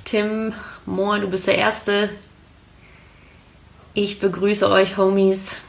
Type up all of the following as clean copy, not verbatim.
Tim, moin, du bist der Erste. Ich begrüße euch, Homies.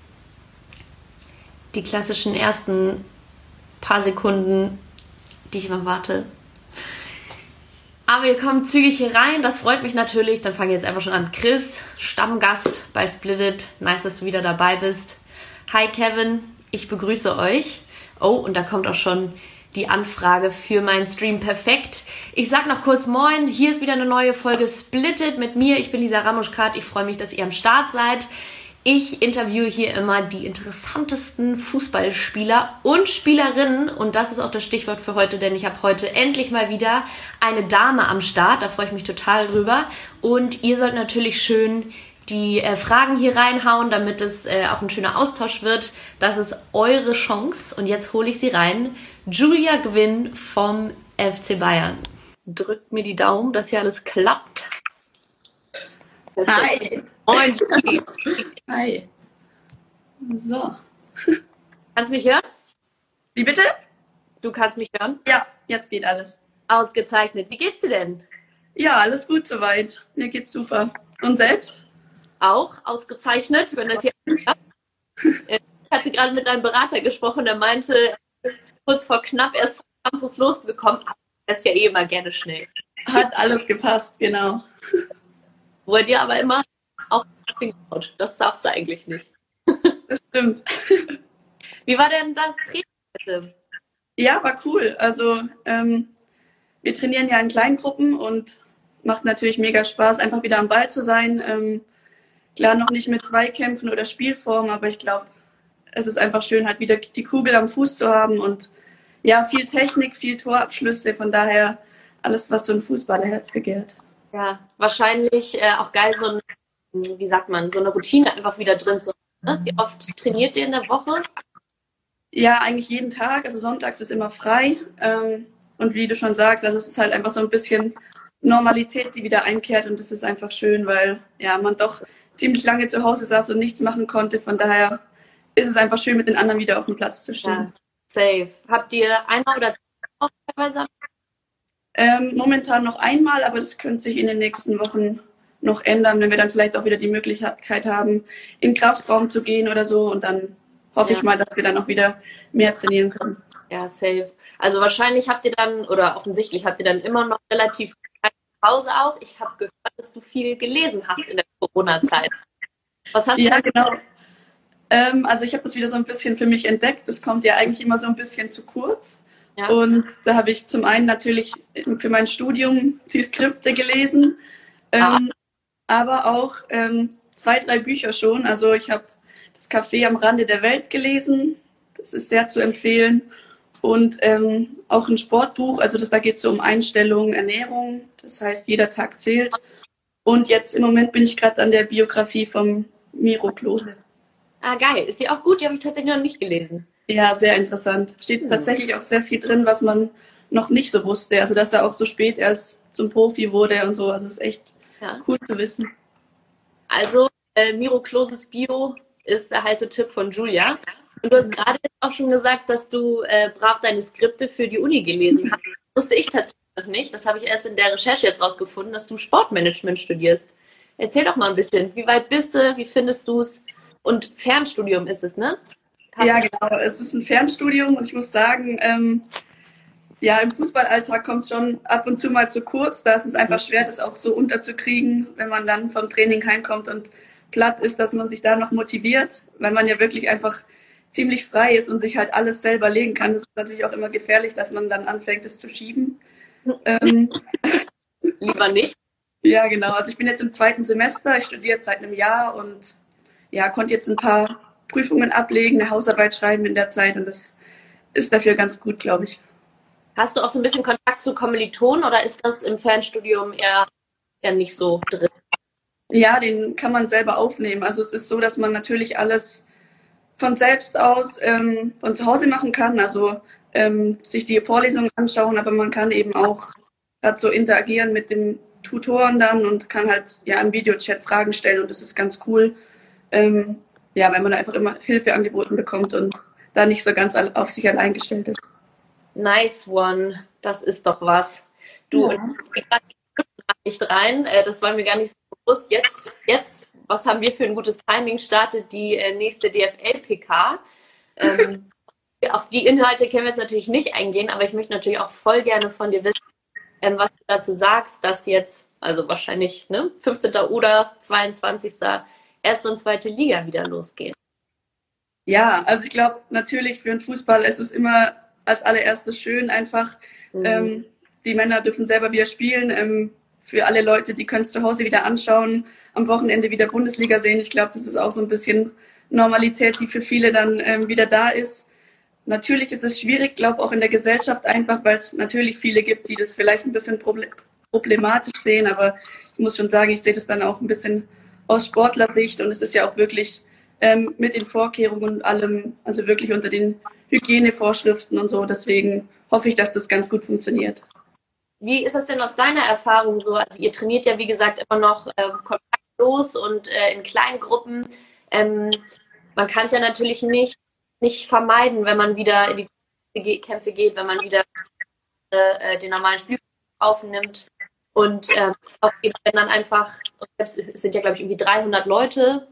Die klassischen ersten paar Sekunden, die ich immer warte. Aber ihr kommt zügig hier rein, das freut mich natürlich. Dann fange ich jetzt einfach schon an. Chris, Stammgast bei Splitted. Nice, dass du wieder dabei bist. Hi Kevin, ich begrüße euch. Oh, und da kommt auch schon die Anfrage für meinen Stream. Perfekt. Ich sag noch kurz Moin. Hier ist wieder eine neue Folge Splitted mit mir. Ich bin Lisa Ramuschkat. Ich freue mich, dass ihr am Start seid. Ich interviewe hier immer die interessantesten Fußballspieler und Spielerinnen. Und das ist auch das Stichwort für heute, denn ich habe heute endlich mal wieder eine Dame am Start. Da freue ich mich total drüber. Und ihr sollt natürlich schön die Fragen hier reinhauen, damit es auch ein schöner Austausch wird. Das ist eure Chance. Und jetzt hole ich sie rein. Julia Gwynn vom FC Bayern. Drückt mir die Daumen, dass hier alles klappt. Hi. Moin, Julie. Hi. So. Kannst du mich hören? Wie bitte? Du kannst mich hören? Ja, jetzt geht alles. Ausgezeichnet. Wie geht's dir denn? Ja, alles gut soweit. Mir geht's super. Und selbst? Auch ausgezeichnet, wenn das hier klappt. Ich hatte gerade mit deinem Berater gesprochen, der meinte, er ist kurz vor knapp erst vom Campus losgekommen, aber er ist ja eh immer gerne schnell. Hat alles gepasst, genau. Wo er dir aber immer auch schaut. Das darfst du eigentlich nicht. Das stimmt. Wie war denn das Training heute? Ja, war cool. Also wir trainieren ja in kleinen Gruppen und macht natürlich mega Spaß, einfach wieder am Ball zu sein. Klar, noch nicht mit Zweikämpfen oder Spielform, aber ich glaube, es ist einfach schön, halt wieder die Kugel am Fuß zu haben und ja, viel Technik, viel Torabschlüsse, von daher alles, was so ein Fußballerherz begehrt. Ja, wahrscheinlich auch geil, so ein, wie sagt man, so eine Routine einfach wieder drin zu haben. Ne? Wie oft trainiert ihr in der Woche? Ja, eigentlich jeden Tag, also sonntags ist immer frei und wie du schon sagst, also es ist halt einfach so ein bisschen Normalität, die wieder einkehrt und das ist einfach schön, weil ja, man doch ziemlich lange zu Hause saß und nichts machen konnte. Von daher ist es einfach schön, mit den anderen wieder auf dem Platz zu stehen. Ja, safe. Habt ihr einmal oder teilweise? Momentan noch einmal, aber das könnte sich in den nächsten Wochen noch ändern, wenn wir dann vielleicht auch wieder die Möglichkeit haben, in den Kraftraum zu gehen oder so. Und dann hoffe ich mal, dass wir dann auch wieder mehr trainieren können. Ja, safe. Also wahrscheinlich habt ihr dann, oder offensichtlich habt ihr dann immer noch relativ viel Pause auch. Ich habe gehört, dass du viel gelesen hast in der Corona-Zeit. Was hast du Ja, genau. Also ich habe das wieder so ein bisschen für mich entdeckt. Das kommt ja eigentlich immer so ein bisschen zu kurz. Ja. Und da habe ich zum einen natürlich für mein Studium die Skripte gelesen, aber auch 2, 3 Bücher schon. Also ich habe das Café am Rande der Welt gelesen. Das ist sehr zu empfehlen. Und auch ein Sportbuch. Also da geht es so um Einstellung, Ernährung. Das heißt, jeder Tag zählt. Und jetzt im Moment bin ich gerade an der Biografie vom Miro Klose. Ah, geil. Ist die auch gut? Die habe ich tatsächlich noch nicht gelesen. Ja, sehr interessant. Steht tatsächlich auch sehr viel drin, was man noch nicht so wusste. Also, dass er auch so spät erst zum Profi wurde und so. Also, es ist echt cool zu wissen. Also, Miro Kloses Bio ist der heiße Tipp von Julia. Und du hast gerade auch schon gesagt, dass du brav deine Skripte für die Uni gelesen hast. Das wusste ich tatsächlich noch nicht. Das habe ich erst in der Recherche jetzt rausgefunden, dass du Sportmanagement studierst. Erzähl doch mal ein bisschen. Wie weit bist du? Wie findest du es? Und Fernstudium ist es, ne? Ja, genau. Es ist ein Fernstudium und ich muss sagen, ja, im Fußballalltag kommt es schon ab und zu mal zu kurz. Da ist es einfach schwer, das auch so unterzukriegen, wenn man dann vom Training heimkommt und platt ist, dass man sich da noch motiviert, weil man ja wirklich einfach ziemlich frei ist und sich halt alles selber legen kann. Das ist natürlich auch immer gefährlich, dass man dann anfängt, es zu schieben. Lieber nicht. Ja, genau. Also ich bin jetzt im 2. Semester. Ich studiere jetzt seit einem Jahr und ja, konnte jetzt ein paar Prüfungen ablegen, eine Hausarbeit schreiben in der Zeit und das ist dafür ganz gut, glaube ich. Hast du auch so ein bisschen Kontakt zu Kommilitonen oder ist das im Fernstudium eher nicht so drin? Ja, den kann man selber aufnehmen. Also es ist so, dass man natürlich alles von selbst aus von zu Hause machen kann, also sich die Vorlesungen anschauen, aber man kann eben auch dazu interagieren mit dem Tutoren dann und kann halt ja im Videochat Fragen stellen und das ist ganz cool. Ja, wenn man da einfach immer Hilfe angeboten bekommt und da nicht so ganz auf sich allein gestellt ist. Nice one. Das ist doch was. Du, Ja. ich war nicht rein. Das war mir gar nicht so bewusst. Jetzt, was haben wir für ein gutes Timing? Startet die nächste DFL-PK. Auf die Inhalte können wir jetzt natürlich nicht eingehen, aber ich möchte natürlich auch voll gerne von dir wissen, was du dazu sagst, dass jetzt, also wahrscheinlich 15. oder 22. erste und zweite Liga wieder losgeht. Ja, also ich glaube, natürlich für den Fußball ist es immer als allererstes schön einfach. Die Männer dürfen selber wieder spielen. Für alle Leute, die können es zu Hause wieder anschauen, am Wochenende wieder Bundesliga sehen. Ich glaube, das ist auch so ein bisschen Normalität, die für viele dann wieder da ist. Natürlich ist es schwierig, glaube auch in der Gesellschaft einfach, weil es natürlich viele gibt, die das vielleicht ein bisschen problematisch sehen. Aber ich muss schon sagen, ich sehe das dann auch ein bisschen aus Sportlersicht und es ist ja auch wirklich mit den Vorkehrungen und allem, also wirklich unter den Hygienevorschriften und so. Deswegen hoffe ich, dass das ganz gut funktioniert. Wie ist das denn aus deiner Erfahrung so? Also ihr trainiert ja, wie gesagt, immer noch kontaktlos und in kleinen Gruppen. Man kann es ja natürlich nicht vermeiden, wenn man wieder in die Kämpfe geht, wenn man wieder den normalen Spiel aufnimmt. Und auch eben, wenn dann einfach, es sind ja, glaube ich, irgendwie 300 Leute,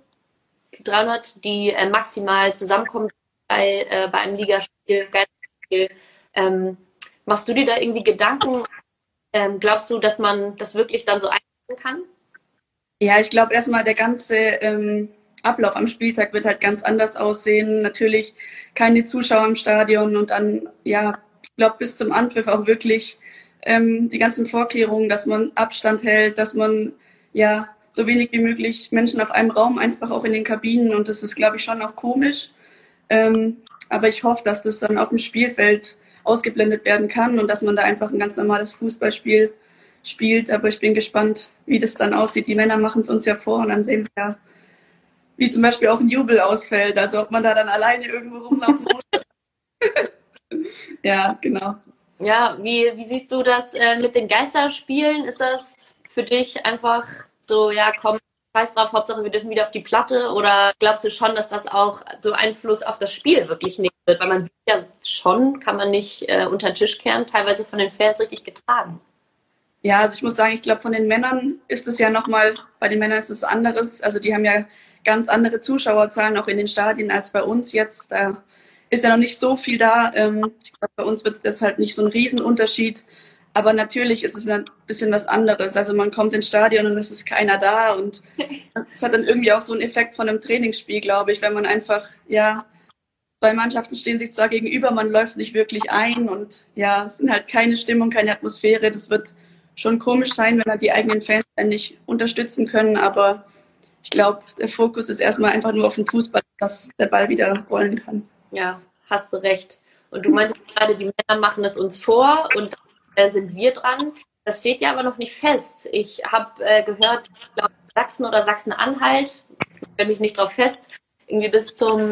die maximal zusammenkommen bei einem Ligaspiel, Geisterspiel. Machst du dir da irgendwie Gedanken? Glaubst du, dass man das wirklich dann so einhalten kann? Ja, ich glaube erstmal der ganze Ablauf am Spieltag wird halt ganz anders aussehen. Natürlich keine Zuschauer im Stadion und dann, ja, ich glaube bis zum Anpfiff auch wirklich die ganzen Vorkehrungen, dass man Abstand hält, dass man ja so wenig wie möglich Menschen auf einem Raum, einfach auch in den Kabinen und das ist, glaube ich, schon auch komisch. Aber ich hoffe, dass das dann auf dem Spielfeld ausgeblendet werden kann und dass man da einfach ein ganz normales Fußballspiel spielt. Aber ich bin gespannt, wie das dann aussieht. Die Männer machen es uns ja vor und dann sehen wir ja, wie zum Beispiel auch ein Jubel ausfällt. Also ob man da dann alleine irgendwo rumlaufen muss. Ja, genau. Ja, wie siehst du das mit den Geisterspielen? Ist das für dich einfach so, ja, komm, scheiß drauf, Hauptsache wir dürfen wieder auf die Platte? Oder glaubst du schon, dass das auch so Einfluss auf das Spiel wirklich nehmen wird? Weil man wird ja schon, kann man nicht unter den Tisch kehren, teilweise von den Fans richtig getragen. Ja, also ich muss sagen, ich glaube, von den Männern ist es ja nochmal, bei den Männern ist es anderes. Also die haben ja ganz andere Zuschauerzahlen auch in den Stadien als bei uns jetzt. Da ist ja noch nicht so viel da. Ich glaube, bei uns wird es deshalb nicht so ein Riesenunterschied. Aber natürlich ist es ein bisschen was anderes. Also man kommt ins Stadion und es ist keiner da. Und es hat dann irgendwie auch so einen Effekt von einem Trainingsspiel, glaube ich, wenn man einfach, ja, zwei Mannschaften stehen sich zwar gegenüber, man läuft nicht wirklich ein und ja, es sind halt keine Stimmung, keine Atmosphäre. Das wird schon komisch sein, wenn halt die eigenen Fans dann nicht unterstützen können. Aber ich glaube, der Fokus ist erstmal einfach nur auf den Fußball, dass der Ball wieder rollen kann. Ja, hast du recht. Und du meintest gerade, die Männer machen es uns vor und sind wir dran. Das steht ja aber noch nicht fest. Ich habe gehört, ich glaube, Sachsen oder Sachsen-Anhalt, ich stelle mich nicht drauf fest, irgendwie bis zum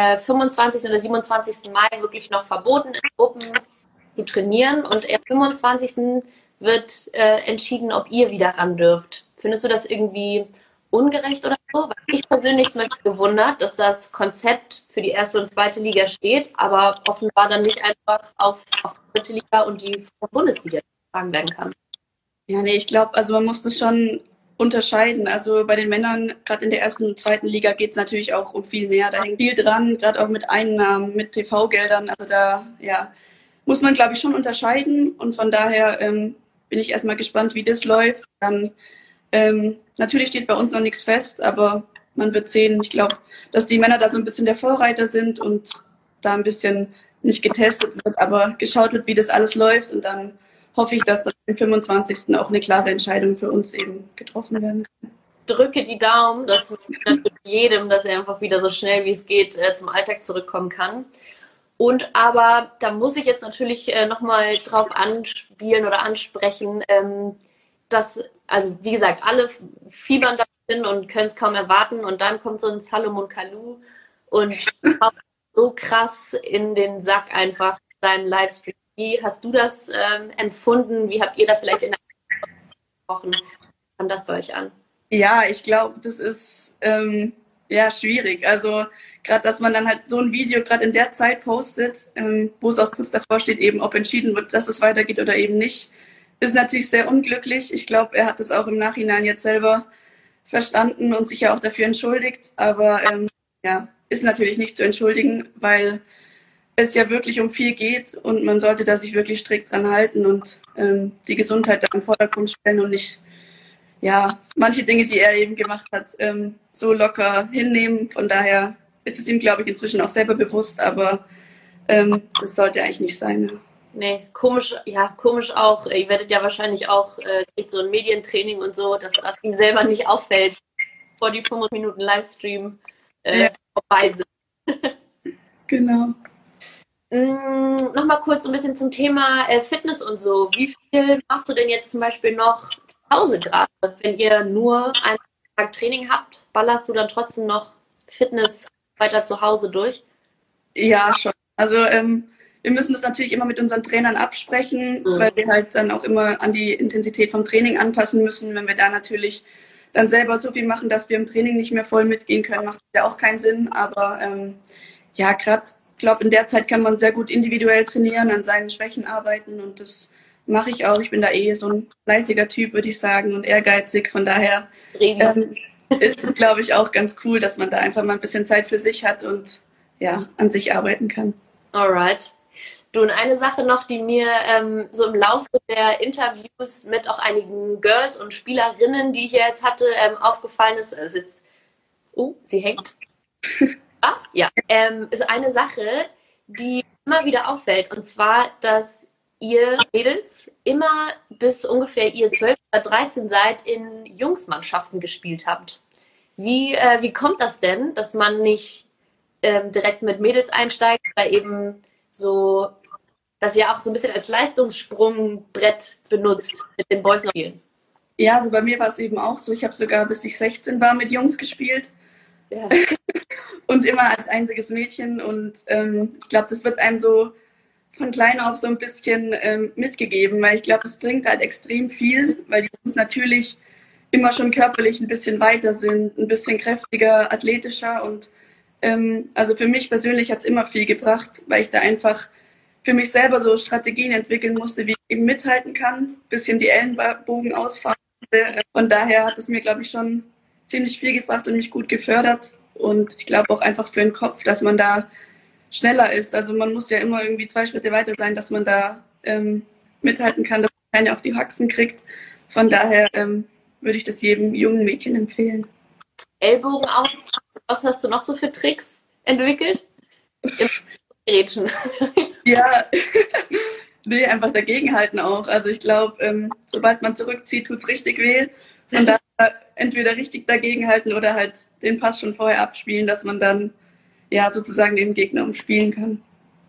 25. oder 27. Mai wirklich noch verboten, in Gruppen zu trainieren. Und am 25. wird entschieden, ob ihr wieder ran dürft. Findest du das irgendwie ungerecht oder so? Weil ich persönlich zum Beispiel gewundert, dass das Konzept für die erste und zweite Liga steht, aber offenbar dann nicht einfach auf die dritte Liga und die Bundesliga getragen werden kann. Ja, nee, ich glaube, also man muss das schon unterscheiden. Also bei den Männern, gerade in der ersten und zweiten Liga, geht es natürlich auch um viel mehr. Da hängt viel dran, gerade auch mit Einnahmen, mit TV-Geldern. Also da, ja, muss man, glaube ich, schon unterscheiden. Und von daher bin ich erstmal gespannt, wie das läuft. Dann natürlich steht bei uns noch nichts fest, aber man wird sehen. Ich glaube, dass die Männer da so ein bisschen der Vorreiter sind und da ein bisschen nicht getestet wird, aber geschaut wird, wie das alles läuft. Und dann hoffe ich, dass dann am 25. auch eine klare Entscheidung für uns eben getroffen werden kann. Drücke die Daumen, dass natürlich jedem, dass er einfach wieder so schnell wie es geht zum Alltag zurückkommen kann. Und aber da muss ich jetzt natürlich nochmal drauf anspielen oder ansprechen, dass, also wie gesagt, alle fiebern da hin und können es kaum erwarten und dann kommt so ein Salomon Kalou und haut so krass in den Sack einfach seinen Livestream. Wie hast du das empfunden? Wie habt ihr da vielleicht in der Woche kam das bei euch an? Ja, ich glaube, das ist ja schwierig. Also gerade, dass man dann halt so ein Video gerade in der Zeit postet, wo es auch kurz davor steht, eben ob entschieden wird, dass es weitergeht oder eben nicht. ist natürlich sehr unglücklich. Ich glaube, er hat es auch im Nachhinein jetzt selber verstanden und sich ja auch dafür entschuldigt. Aber ja, ist natürlich nicht zu entschuldigen, weil es ja wirklich um viel geht und man sollte da sich wirklich strikt dran halten und die Gesundheit da im Vordergrund stellen und nicht, ja, manche Dinge, die er eben gemacht hat, so locker hinnehmen. Von daher ist es ihm, glaube ich, inzwischen auch selber bewusst, aber das sollte eigentlich nicht sein. Ne? Nee, komisch, ja, komisch auch. Ihr werdet ja wahrscheinlich auch, kriegt so ein Medientraining und so, dass das ihm selber nicht auffällt, vor die 5 Minuten Livestream Ja, vorbei sind. genau. Nochmal kurz ein bisschen zum Thema Fitness und so. Wie viel machst du denn jetzt zum Beispiel noch zu Hause gerade? Wenn ihr nur einen Tag Training habt, ballerst du dann trotzdem noch Fitness weiter zu Hause durch? Ja, schon. Also wir müssen das natürlich immer mit unseren Trainern absprechen, weil wir halt dann auch immer an die Intensität vom Training anpassen müssen. Wenn wir da natürlich dann selber so viel machen, dass wir im Training nicht mehr voll mitgehen können, macht das ja auch keinen Sinn. Aber ja, gerade, ich glaube, in der Zeit kann man sehr gut individuell trainieren, an seinen Schwächen arbeiten und das mache ich auch. Ich bin da eh so ein fleißiger Typ, würde ich sagen, und ehrgeizig. Von daher ist es, glaube ich, auch ganz cool, dass man da einfach mal ein bisschen Zeit für sich hat und ja, an sich arbeiten kann. Alright. Du, und eine Sache noch, die mir so im Laufe der Interviews mit auch einigen Girls und Spielerinnen, die ich hier jetzt hatte, aufgefallen ist, also jetzt, sie hängt. Ah, ja, ist eine Sache, die immer wieder auffällt, und zwar, dass ihr Mädels immer bis ungefähr ihr 12 oder 13 seid, in Jungsmannschaften gespielt habt. Wie kommt das denn, dass man nicht direkt mit Mädels einsteigt oder eben so, dass ihr auch so ein bisschen als Leistungssprungbrett benutzt mit den Boys noch spielen? Ja, also bei mir war es eben auch so. Ich habe sogar, bis ich 16 war, mit Jungs gespielt. Ja. Und immer als einziges Mädchen. Und ich glaube, das wird einem so von klein auf so ein bisschen mitgegeben, weil ich glaube, es bringt halt extrem viel, weil die Jungs natürlich immer schon körperlich ein bisschen weiter sind, ein bisschen kräftiger, athletischer. Und also für mich persönlich hat es immer viel gebracht, weil ich da einfach für mich selber so Strategien entwickeln musste, wie ich eben mithalten kann, ein bisschen die Ellenbogen ausfahren. Von daher hat es mir, glaube ich, schon ziemlich viel gebracht und mich gut gefördert. Und ich glaube auch einfach für den Kopf, dass man da schneller ist. Also man muss ja immer irgendwie 2 Schritte weiter sein, dass man da mithalten kann, dass man keine auf die Haxen kriegt. Von daher würde ich das jedem jungen Mädchen empfehlen. Ellbogen auf. Was hast du noch so für Tricks entwickelt? Im Grätschen. Ja, nee, einfach dagegenhalten auch. Also ich glaube, sobald man zurückzieht, tut's richtig weh. Von daher entweder richtig dagegenhalten oder halt den Pass schon vorher abspielen, dass man dann ja sozusagen den Gegner umspielen kann.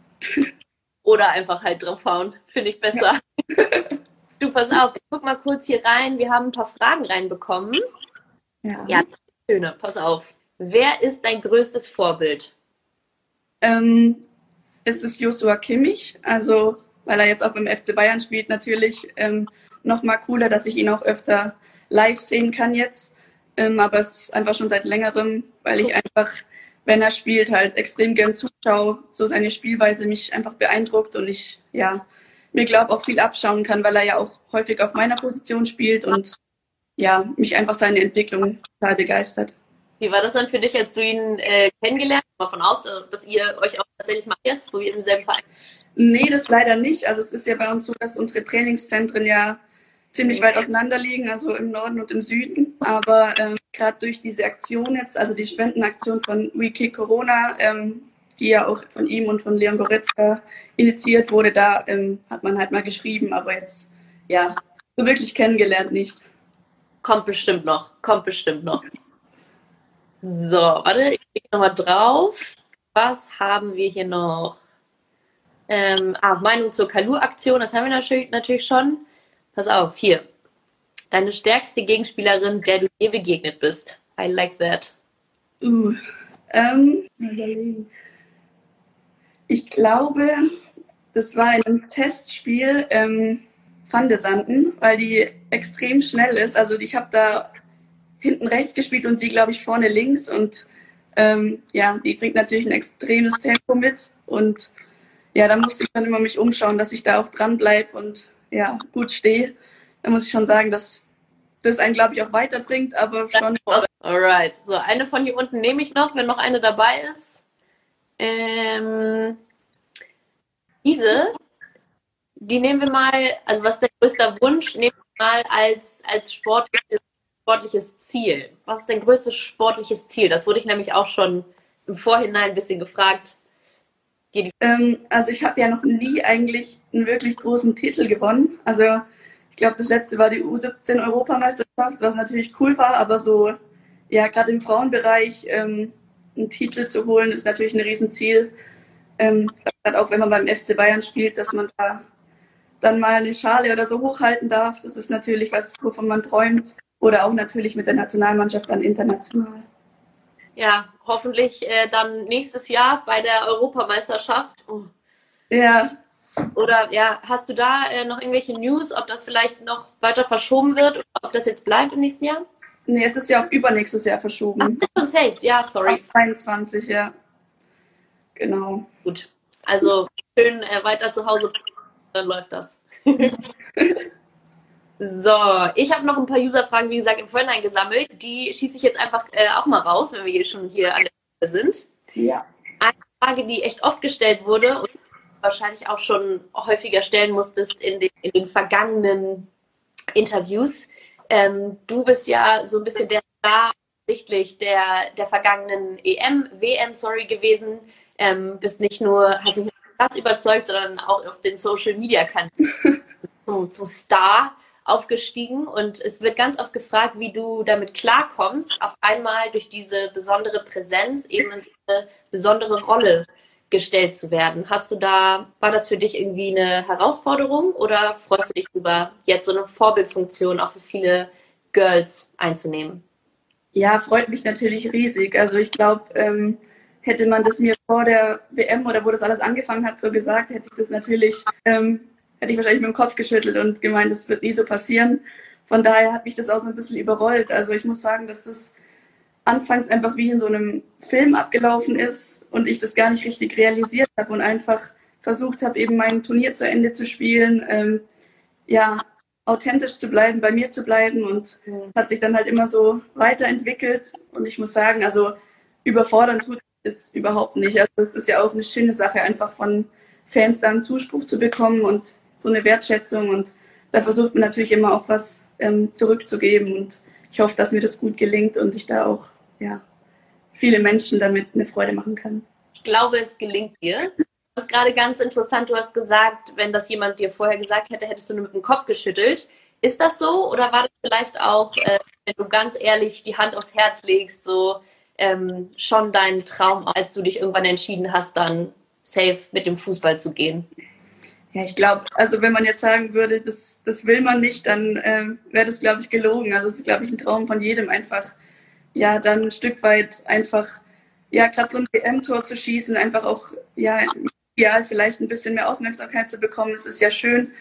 Oder einfach halt draufhauen. Finde ich besser. Ja. Du, pass auf, ich guck mal kurz hier rein. Wir haben ein paar Fragen reinbekommen. Ja, schöne, pass auf. Wer ist dein größtes Vorbild? Ist es Joshua Kimmich, also weil er jetzt auch beim FC Bayern spielt, natürlich noch mal cooler, dass ich ihn auch öfter live sehen kann jetzt. Aber es ist einfach schon seit längerem, weil ich einfach, wenn er spielt, halt extrem gern zuschaue, so seine Spielweise mich einfach beeindruckt und ich ja mir glaube auch viel abschauen kann, weil er ja auch häufig auf meiner Position spielt und ja mich einfach seine Entwicklung total begeistert. Wie war das dann für dich, als du ihn kennengelernt hast? Davon aus, dass ihr euch auch tatsächlich macht jetzt, wo ihr im selben Verein? Nee, das leider nicht. Also es ist ja bei uns so, dass unsere Trainingszentren ja ziemlich weit auseinander liegen, also im Norden und im Süden. Aber gerade durch diese Aktion jetzt, also die Spendenaktion von We Kick Corona, die ja auch von ihm und von Leon Goretzka initiiert wurde, da hat man halt mal geschrieben, aber jetzt ja so wirklich kennengelernt nicht. Kommt bestimmt noch. So, warte, ich klicke nochmal drauf. Was haben wir hier noch? Meinung zur Kalu-Aktion, das haben wir natürlich schon. Pass auf, hier. Deine stärkste Gegenspielerin, der du je begegnet bist. I like that. Ich glaube, das war in einem Testspiel Van de Sanden, weil die extrem schnell ist. Also ich habe da hinten rechts gespielt und sie, glaube ich, vorne links. Und ja, die bringt natürlich ein extremes Tempo mit. Und ja, da musste ich dann immer mich umschauen, dass ich da auch dran bleibe und ja, gut stehe, dann muss ich schon sagen, dass das einen, glaube ich, auch weiterbringt, aber schon. Alright, so eine von hier unten nehme ich noch, wenn noch eine dabei ist. Diese, die nehmen wir mal, also was ist dein größter Wunsch, nehmen wir mal als sportliches Ziel. Was ist dein größtes sportliches Ziel? Das wurde ich nämlich auch schon im Vorhinein ein bisschen gefragt. Also ich habe ja noch nie eigentlich einen wirklich großen Titel gewonnen. Also ich glaube, das letzte war die U17-Europameisterschaft, was natürlich cool war, aber so, ja, gerade im Frauenbereich einen Titel zu holen, ist natürlich ein Riesenziel. Gerade auch wenn man beim FC Bayern spielt, dass man da dann mal eine Schale oder so hochhalten darf. Das ist natürlich was, wovon man träumt. Oder auch natürlich mit der Nationalmannschaft dann international. Ja, hoffentlich dann nächstes Jahr bei der Europameisterschaft. Oh. Ja. Oder ja, hast du da noch irgendwelche News, ob das vielleicht noch weiter verschoben wird oder ob das jetzt bleibt im nächsten Jahr? Nee, es ist ja auf übernächstes Jahr verschoben. Ach, ist schon safe, ja, sorry. Auf 22, ja. Genau. Gut. Also schön weiter zu Hause, dann läuft das. So, ich habe noch ein paar User-Fragen, wie gesagt, im Vorhinein gesammelt. Die schieße ich jetzt einfach auch mal raus, wenn wir hier schon hier an der Stelle sind. Ja. Eine Frage, die echt oft gestellt wurde und wahrscheinlich auch schon häufiger stellen musstest in den vergangenen Interviews. Du bist ja so ein bisschen der Star sichtlich der vergangenen WM, gewesen. Bist nicht nur, hast nicht nur den Platz überzeugt, sondern auch auf den Social-Media-Kanälen zum Star aufgestiegen. Und es wird ganz oft gefragt, wie du damit klarkommst, auf einmal durch diese besondere Präsenz eben in so eine besondere Rolle gestellt zu werden. War das für dich irgendwie eine Herausforderung oder freust du dich darüber, jetzt so eine Vorbildfunktion auch für viele Girls einzunehmen? Ja, freut mich natürlich riesig. Also ich glaube, hätte man das mir vor der WM oder wo das alles angefangen hat so gesagt, hätte ich das natürlich, hätte ich wahrscheinlich mit dem Kopf geschüttelt und gemeint, das wird nie so passieren. Von daher hat mich das auch so ein bisschen überrollt. Also ich muss sagen, dass das anfangs einfach wie in so einem Film abgelaufen ist und ich das gar nicht richtig realisiert habe und einfach versucht habe, eben mein Turnier zu Ende zu spielen, ja, authentisch zu bleiben, bei mir zu bleiben und es hat sich dann halt immer so weiterentwickelt und ich muss sagen, also überfordern tut es jetzt überhaupt nicht. Also es ist ja auch eine schöne Sache, einfach von Fans dann Zuspruch zu bekommen und so eine Wertschätzung und da versucht man natürlich immer auch was zurückzugeben und ich hoffe, dass mir das gut gelingt und ich da auch ja, viele Menschen damit eine Freude machen kann. Ich glaube, es gelingt dir. Das ist gerade ganz interessant, du hast gesagt, wenn das jemand dir vorher gesagt hätte, hättest du nur mit dem Kopf geschüttelt. Ist das so oder war das vielleicht auch, wenn du ganz ehrlich die Hand aufs Herz legst, so schon dein Traum, als du dich irgendwann entschieden hast, dann safe mit dem Fußball zu gehen? Ja, ich glaube, also wenn man jetzt sagen würde, das will man nicht, dann wäre das, glaube ich, gelogen. Also es ist, glaube ich, ein Traum von jedem einfach, ja, dann ein Stück weit einfach, ja, gerade so ein WM-Tor zu schießen, einfach auch, ja, ideal vielleicht ein bisschen mehr Aufmerksamkeit zu bekommen. Das ist ja schön.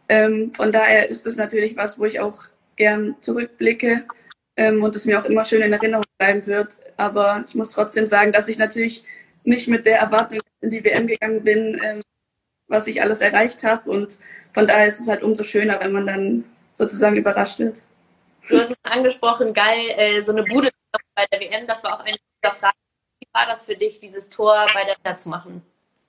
Von daher ist das natürlich was, wo ich auch gern zurückblicke und es mir auch immer schön in Erinnerung bleiben wird. Aber ich muss trotzdem sagen, dass ich natürlich nicht mit der Erwartung in die WM gegangen bin, was ich alles erreicht habe. Und von daher ist es halt umso schöner, wenn man dann sozusagen überrascht wird. Du hast es angesprochen, geil, so eine Bude bei der WM, das war auch eine dieser Fragen. Wie war das für dich, dieses Tor bei der WM zu machen?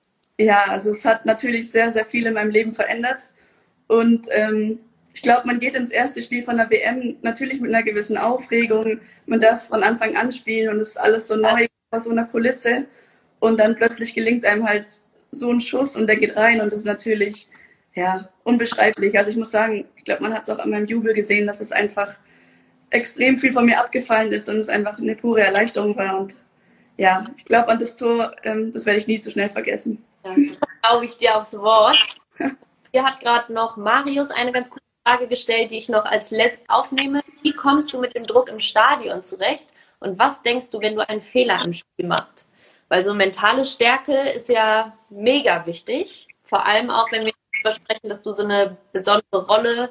Ja, also es hat natürlich sehr, sehr viel in meinem Leben verändert. Und ich glaube, man geht ins erste Spiel von der WM natürlich mit einer gewissen Aufregung. Man darf von Anfang an spielen und es ist alles so neu vor so einer Kulisse. Und dann plötzlich gelingt einem halt so ein Schuss und der geht rein und das ist natürlich ja, unbeschreiblich. Also ich muss sagen, ich glaube, man hat es auch an meinem Jubel gesehen, dass es einfach extrem viel von mir abgefallen ist und es einfach eine pure Erleichterung war. Und ja, ich glaube an das Tor, das werde ich nie zu schnell vergessen. Ja, glaube ich dir aufs Wort. Hier hat gerade noch Marius eine ganz kurze Frage gestellt, die ich noch als letzt aufnehme. Wie kommst du mit dem Druck im Stadion zurecht? Und was denkst du, wenn du einen Fehler im Spiel machst? Weil so mentale Stärke ist ja mega wichtig. Vor allem auch, wenn wir darüber sprechen, dass du so eine besondere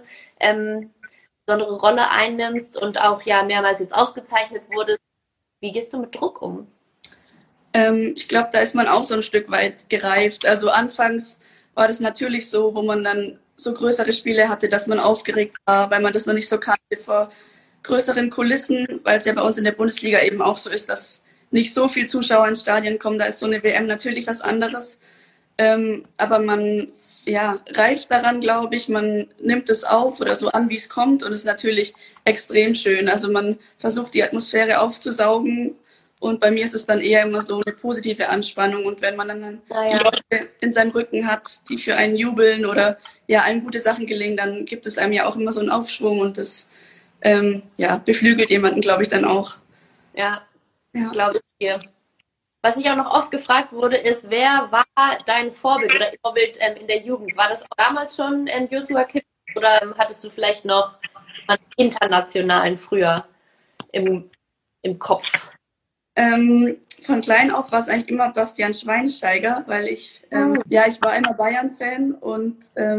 Rolle einnimmst und auch ja mehrmals jetzt ausgezeichnet wurdest. Wie gehst du mit Druck um? Ich glaube, da ist man auch so ein Stück weit gereift. Also anfangs war das natürlich so, wo man dann so größere Spiele hatte, dass man aufgeregt war, weil man das noch nicht so kannte vor größeren Kulissen, weil es ja bei uns in der Bundesliga eben auch so ist, dass nicht so viel Zuschauer ins Stadion kommen. Da ist so eine WM natürlich was anderes. Aber man reift daran, glaube ich. Man nimmt es auf oder so an, wie es kommt. Und es ist natürlich extrem schön. Also man versucht, die Atmosphäre aufzusaugen. Und bei mir ist es dann eher immer so eine positive Anspannung. Und wenn man dann die Leute in seinem Rücken hat, die für einen jubeln oder einem gute Sachen gelingen, dann gibt es einem ja auch immer so einen Aufschwung. Und das beflügelt jemanden, glaube ich, dann auch. Ja, glaube ich dir. Was ich auch noch oft gefragt wurde, ist, wer war dein Vorbild oder Vorbild in der Jugend? War das auch damals schon Joshua Kimmich oder hattest du vielleicht noch einen internationalen früher im Kopf? Von klein auf war es eigentlich immer Bastian Schweinsteiger, weil ich war immer Bayern-Fan und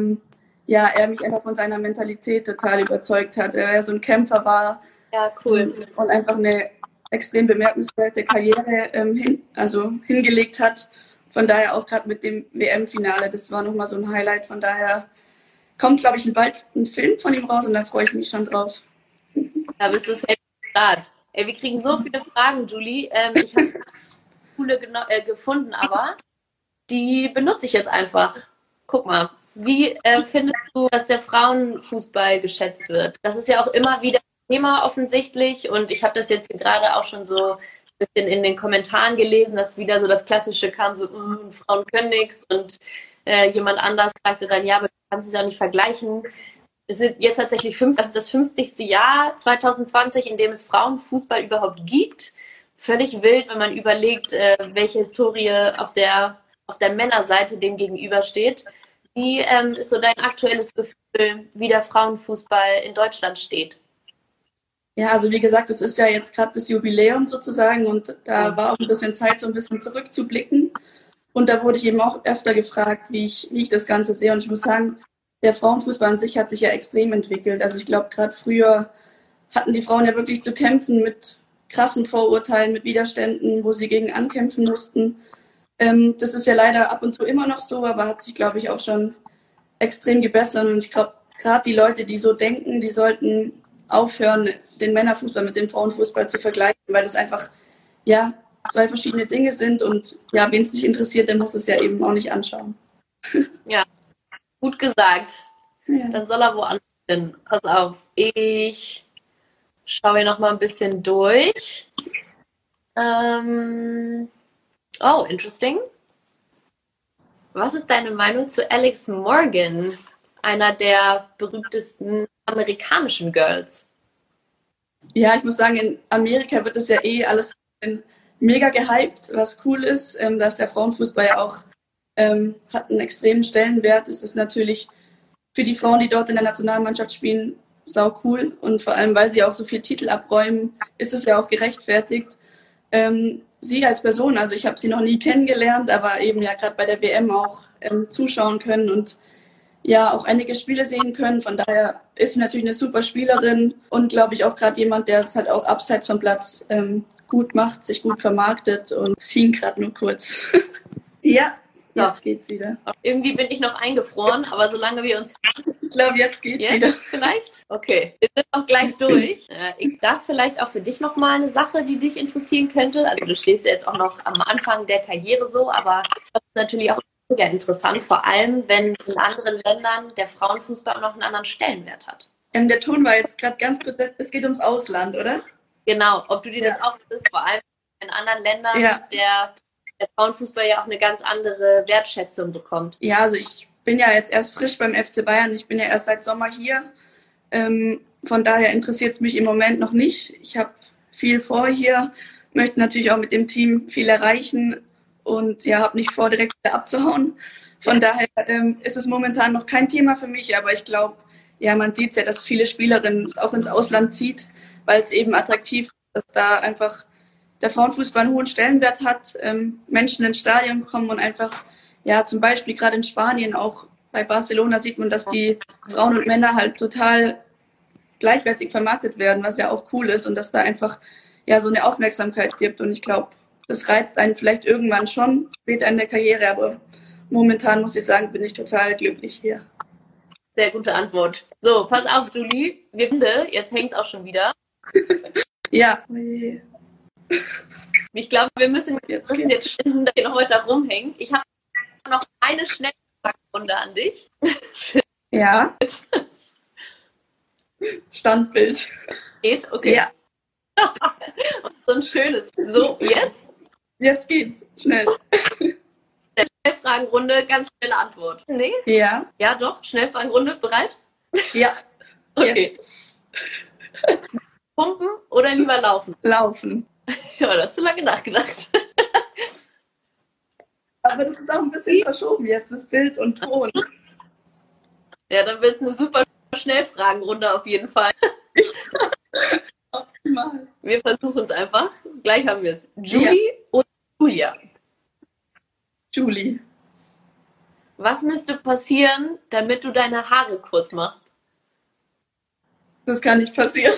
er mich einfach von seiner Mentalität total überzeugt hat. Er so ein Kämpfer war. Ja, cool. Und einfach eine extrem bemerkenswerte Karriere hingelegt hat. Von daher auch gerade mit dem WM-Finale, das war nochmal so ein Highlight. Von daher kommt, glaube ich, bald ein Film von ihm raus und da freue ich mich schon drauf. Da bist du safe Start. Ey, wir kriegen so viele Fragen, Julie. Ich habe coole gefunden, aber die benutze ich jetzt einfach. Guck mal. Wie findest du, dass der Frauenfußball geschätzt wird? Das ist ja auch immer wieder Thema offensichtlich und ich habe das jetzt gerade auch schon so ein bisschen in den Kommentaren gelesen, dass wieder so das Klassische kam, so Frauen können nichts und jemand anders sagte dann, ja, aber du kannst es ja nicht vergleichen. Es sind jetzt tatsächlich das ist das 50. Jahr 2020, in dem es Frauenfußball überhaupt gibt. Völlig wild, wenn man überlegt, welche Historie auf der Männerseite dem gegenübersteht. Wie ist so dein aktuelles Gefühl, wie der Frauenfußball in Deutschland steht? Ja, also wie gesagt, es ist ja jetzt gerade das Jubiläum sozusagen und da war auch ein bisschen Zeit, so ein bisschen zurückzublicken. Und da wurde ich eben auch öfter gefragt, wie ich das Ganze sehe. Und ich muss sagen, der Frauenfußball an sich hat sich ja extrem entwickelt. Also ich glaube, gerade früher hatten die Frauen ja wirklich zu kämpfen mit krassen Vorurteilen, mit Widerständen, wo sie gegen ankämpfen mussten. Das ist ja leider ab und zu immer noch so, aber hat sich, glaube ich, auch schon extrem gebessert. Und ich glaube, gerade die Leute, die so denken, die sollten aufhören, den Männerfußball mit dem Frauenfußball zu vergleichen, weil das einfach zwei verschiedene Dinge sind und wen es nicht interessiert, der muss es ja eben auch nicht anschauen. Ja, gut gesagt. Ja. Dann soll er woanders hin. Pass auf, ich schaue hier nochmal ein bisschen durch. Interesting. Was ist deine Meinung zu Alex Morgan, einer der berühmtesten amerikanischen Girls? Ja, ich muss sagen, in Amerika wird das ja alles mega gehypt, was cool ist. Da ist der Frauenfußball ja auch, hat einen extremen Stellenwert. Es ist natürlich für die Frauen, die dort in der Nationalmannschaft spielen, sau cool. Und vor allem, weil sie auch so viel Titel abräumen, ist es ja auch gerechtfertigt. Sie als Person, also ich habe sie noch nie kennengelernt, aber eben ja gerade bei der WM auch zuschauen können und auch einige Spiele sehen können. Von daher ist sie natürlich eine super Spielerin und glaube ich auch gerade jemand, der es halt auch abseits vom Platz gut macht, sich gut vermarktet und es hing gerade nur kurz. Ja, jetzt geht's wieder. Irgendwie bin ich noch eingefroren, aber solange wir uns... Ich glaube, jetzt geht's wieder. Vielleicht? Okay, wir sind auch gleich durch. Das vielleicht auch für dich nochmal eine Sache, die dich interessieren könnte. Also du stehst ja jetzt auch noch am Anfang der Karriere so, aber das ist natürlich auch interessant, vor allem wenn in anderen Ländern der Frauenfußball noch einen anderen Stellenwert hat. Der Ton war jetzt gerade ganz kurz, es geht ums Ausland, oder? Genau, ob du dir das aufnimmst, vor allem in anderen Ländern, der Frauenfußball ja auch eine ganz andere Wertschätzung bekommt. Ja, also ich bin ja jetzt erst frisch beim FC Bayern, ich bin ja erst seit Sommer hier. Von daher interessiert es mich im Moment noch nicht. Ich habe viel vor hier, möchte natürlich auch mit dem Team viel erreichen und habe nicht vor, direkt wieder abzuhauen. Von daher ist es momentan noch kein Thema für mich, aber ich glaube, man sieht es ja, dass viele Spielerinnen es auch ins Ausland zieht, weil es eben attraktiv ist, dass da einfach der Frauenfußball einen hohen Stellenwert hat, Menschen ins Stadion kommen und einfach, zum Beispiel gerade in Spanien, auch bei Barcelona sieht man, dass die Frauen und Männer halt total gleichwertig vermarktet werden, was ja auch cool ist und dass da einfach so eine Aufmerksamkeit gibt und ich glaube, das reizt einen vielleicht irgendwann schon später in der Karriere, aber momentan muss ich sagen, bin ich total glücklich hier. Sehr gute Antwort. So, pass auf, Julie. Jetzt hängt es auch schon wieder. Jetzt hängt es auch schon wieder. Ja. Ich glaube, wir müssen Jetzt jetzt finden, dass wir noch heute rumhängen. Ich habe noch eine Schnellfragerunde an dich. Ja. Standbild. Geht? Okay. Ja. So ein schönes. So, jetzt? Jetzt geht's. Schnell. Schnellfragenrunde, ganz schnelle Antwort. Nee? Ja. Ja, doch. Schnellfragenrunde. Bereit? Ja. Okay. Jetzt. Pumpen oder lieber laufen? Laufen. Ja, da hast du lange nachgedacht. Aber das ist auch ein bisschen verschoben jetzt, das Bild und Ton. Ja, dann wird es eine super Schnellfragenrunde auf jeden Fall. Optimal. Wir versuchen es einfach. Gleich haben wir es. Julie oder Julia? Julie. Was müsste passieren, damit du deine Haare kurz machst? Das kann nicht passieren.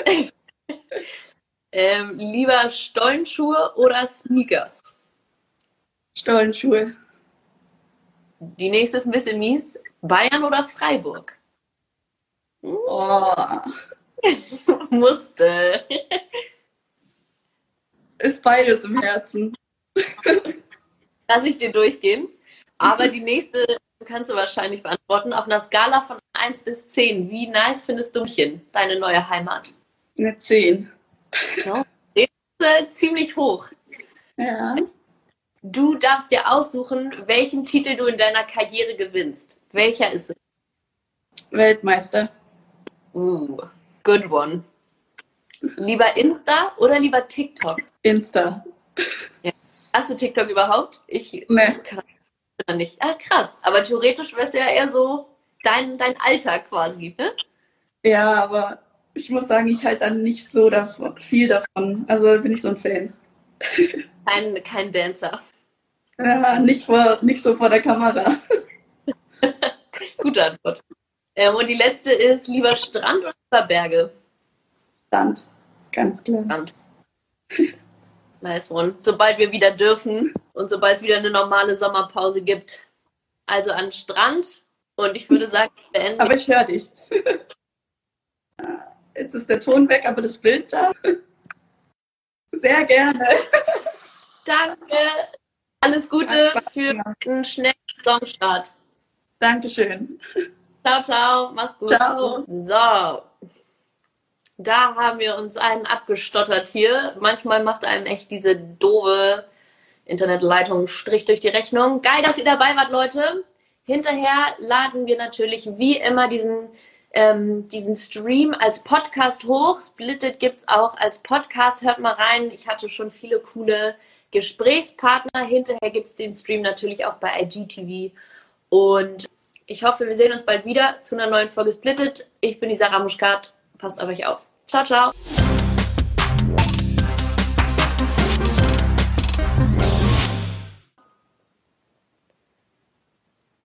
Lieber Stollenschuhe oder Sneakers? Stollenschuhe. Die nächste ist ein bisschen mies. Bayern oder Freiburg? Oh. Musste. Ist beides im Herzen. Lass ich dir durchgehen. Aber die nächste kannst du wahrscheinlich beantworten. Auf einer Skala von 1 bis 10, wie nice findest du München, deine neue Heimat? Eine 10. Ja, das ist ziemlich hoch. Ja. Du darfst dir aussuchen, welchen Titel du in deiner Karriere gewinnst. Welcher ist es? Weltmeister. Good one. Lieber Insta oder lieber TikTok? Insta. Ja. Hast du TikTok überhaupt? Nee. Kann nicht. Ah, krass. Aber theoretisch wäre es ja eher so dein Alltag quasi, ne? Ja, aber ich muss sagen, ich halte dann nicht so viel davon. Also bin ich so ein Fan. Kein Dancer. Ja, nicht so vor der Kamera. Gute Antwort. Und die letzte ist lieber Strand oder lieber Berge? Strand. Ganz klar. Strand. Nice one. Sobald wir wieder dürfen und sobald es wieder eine normale Sommerpause gibt. Also an Strand. Und ich würde sagen, beenden. Aber ich höre dich. Jetzt ist der Ton weg, aber das Bild da. Sehr gerne. Danke. Alles Gute für einen schnellen Saisonstart. Dankeschön. Ciao, ciao. Mach's gut. Ciao. So. Da haben wir uns einen abgestottert hier. Manchmal macht einem echt diese doofe Internetleitung einen Strich durch die Rechnung. Geil, dass ihr dabei wart, Leute. Hinterher laden wir natürlich wie immer diesen Stream als Podcast hoch. Splitted gibt's auch als Podcast. Hört mal rein. Ich hatte schon viele coole Gesprächspartner. Hinterher gibt's den Stream natürlich auch bei IGTV. Und ich hoffe, wir sehen uns bald wieder zu einer neuen Folge Splitted. Ich bin die Sarah Muschkat. Passt auf euch auf. Ciao, ciao.